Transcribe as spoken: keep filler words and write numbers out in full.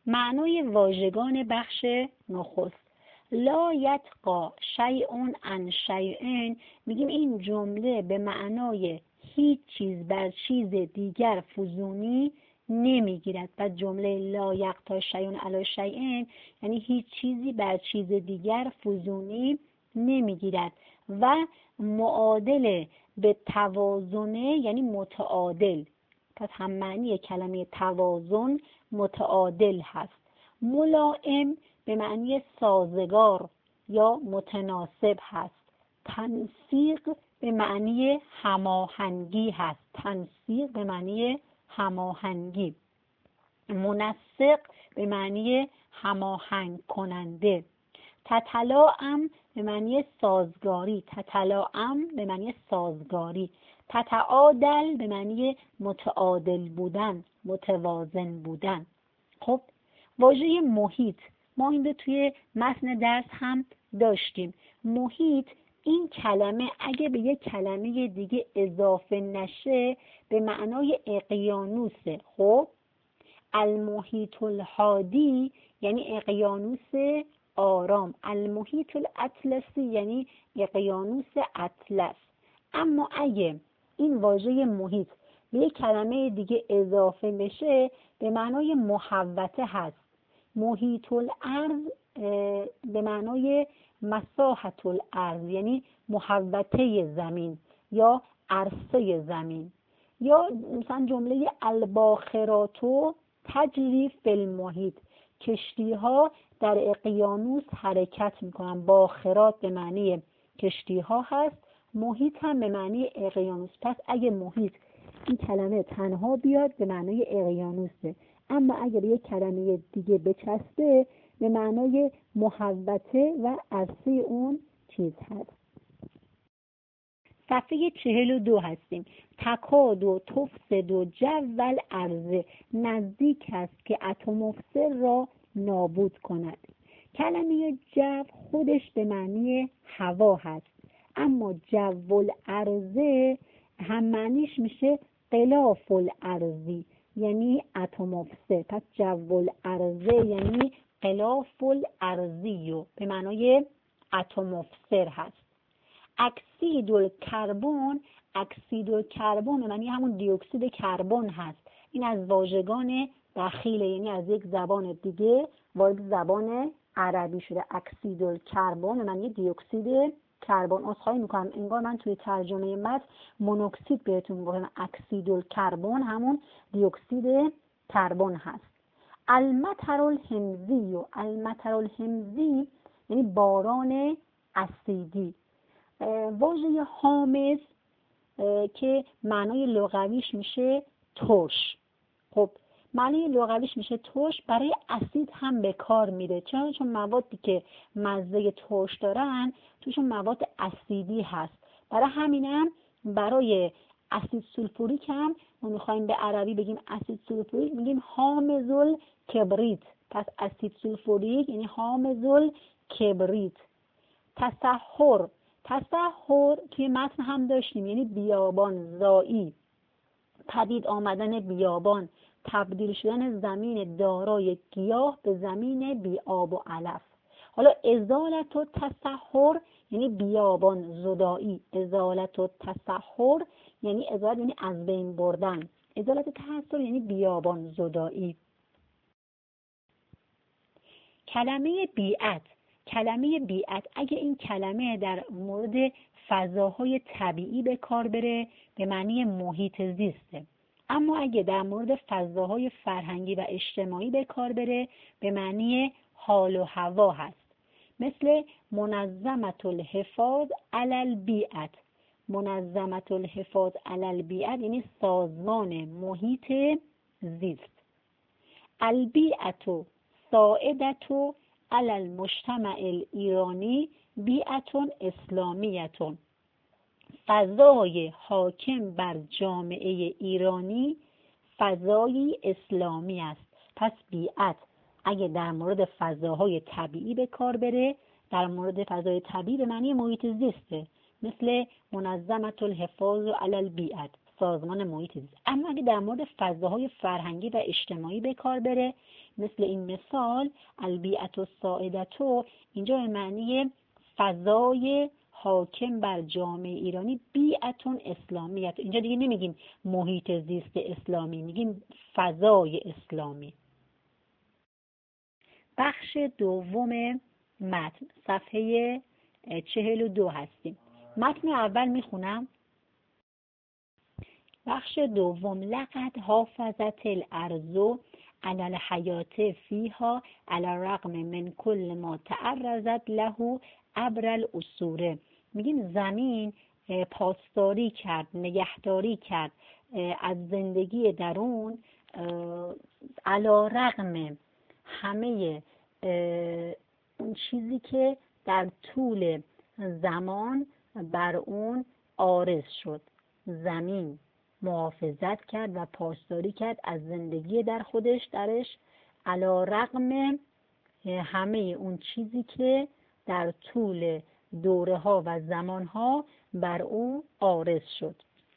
معنای واژگان بخش نخست. لا یتقی شیء عن شیء، میگیم این جمله به معنای هیچ چیز بر چیز دیگر فزونی نمیگیرد. و جمله لا یقطع شیء علی شیء یعنی هیچ چیزی بر چیز دیگر فزونی نمیگیرد. و معادل به توازنه یعنی متعادل، پس هم معنی کلمه توازن متعادل هست. ملائم به معنی سازگار یا متناسب هست. تنسیق به معنی هماهنگی هست. تنسیق به معنی هماهنگی. منسق به معنی هماهنگ کننده. تتلاعم به معنی سازگاری. تتلاعم به معنی سازگاری. تتعادل به معنی متعادل بودن، متوازن بودن. خب واژه محیط ما این رو توی متن درس هم داشتیم. محیط این کلمه اگه به یک کلمه دیگه اضافه نشه به معنای اقیانوسه. خب المحیط الهادی یعنی اقیانوس آرام. المحیط الاطلسی یعنی اقیانوس اطلس. اما اگه این واژه محیط به یک کلمه دیگه اضافه بشه به معنای محوطه هست. محیط الارض به معنای مساحت الارض یعنی محوطه زمین یا عرصه زمین. یا مثلا جمله الباخراتو تجری فی المحیط، کشتی ها در اقیانوس حرکت میکنن. باخرات به معنی کشتی ها هست، محیط هم به معنی اقیانوس. پس اگه محیط این کلمه تنها بیاد به معنای اقیانوسه، اما اگر یک کلمه دیگه بچسبه به معنای محوطه و عرصه اون چیز هست. صفحه چهل و دو هستیم. تکاد و تفسد و جول ارض، نزدیک است که اتموسفر را نابود کند. کلمه جو خودش به معنی هوا هست، اما جو الارض هم معنیش میشه غلاف الارضی یعنی اتموسفر. پس جو الارض یعنی غلاف الارضی به معنای اتموسفر هست. اکسید الکربن، اکسید الکربن به معنی همون دی اکسید کربن هست. این از واژگان دخیله، یعنی از یک زبان دیگه وارد زبان عربی شده. اکسید الکربن به معنی دی اکسید کربن. عذرخواهی میکنم انگار من توی ترجمه متن مونوکسید بهتون گفتم. اکسید الکربن همون دی اکسید کربن هست. المطر الهمزی و المطر الهمزی یعنی باران اسیدی. واژه هامز که معنای لغویش میشه ترش. خب معنی لغویش میشه ترش، برای اسید هم به کار میره. چون چون موادی که مزه ترش دارن توشون مواد اسیدی هست. برای همینم برای اسید سولفوریک هم ما میخوایم به عربی بگیم اسید سولفوریک میگیم هامزول کبریت. پس اسید سولفوریک یعنی هامزول کبریت. تسحر، تسحر توی متن هم داشتیم یعنی بیابان زایی، پدید آمدن بیابان، تبدیل شدن زمین دارای گیاه به زمین بی آب و علف. حالا ازالت و تسحر یعنی بیابان زدایی. ازالت و تسحر یعنی ازالت یعنی از بین بردن. ازالت تحسر یعنی بیابان زدایی. کلمه بیعت، کلمه بیعت اگه این کلمه در مورد فضاهای طبیعی به کار بره به معنی محیط زیسته، اما اگه در مورد فضاهای فرهنگی و اجتماعی به کار بره به معنی حال و هوا هست. مثل منظمت الحفاظ علی البیئت. منظمت الحفاظ علی البیئت یعنی سازمان محیط زیست. البیئت ساعدت علی المجتمع الایرانی بیئتون اسلامیتون. فضای حاکم بر جامعه ایرانی فضایی اسلامی است. پس بیعت اگه در مورد فضاهای طبیعی به کار بره در مورد فضای طبیعی به معنی محیط زیسته، مثل منظمت الحفاظ علی البیئت، سازمان محیط زیست. اما اگه در مورد فضاهای فرهنگی و اجتماعی به کار بره، مثل این مثال البیئة السائدة، اینجا به معنی فضای حاکم بر جامعه ایرانی، بیعتون اسلامیت. اینجا دیگه نمیگیم محیط زیست اسلامی، میگیم فضای اسلامی. بخش دوم متن، صفحه چهل و دو هستیم. متن اول میخونم. بخش دوم: لقد حافظت الارض علی الحیات فیها علی الرغم من کل ما تعرضت له عبر العصور. میگیم زمین پاسداری کرد، نگهداری کرد از زندگی درون، علی رغم همه اون چیزی که در طول زمان بر اون عارض شد. زمین محافظت کرد و پاسداری کرد از زندگی در خودش درش، علی رغم همه اون چیزی که در طول دوره ها و زمان ها بر او عارض شد.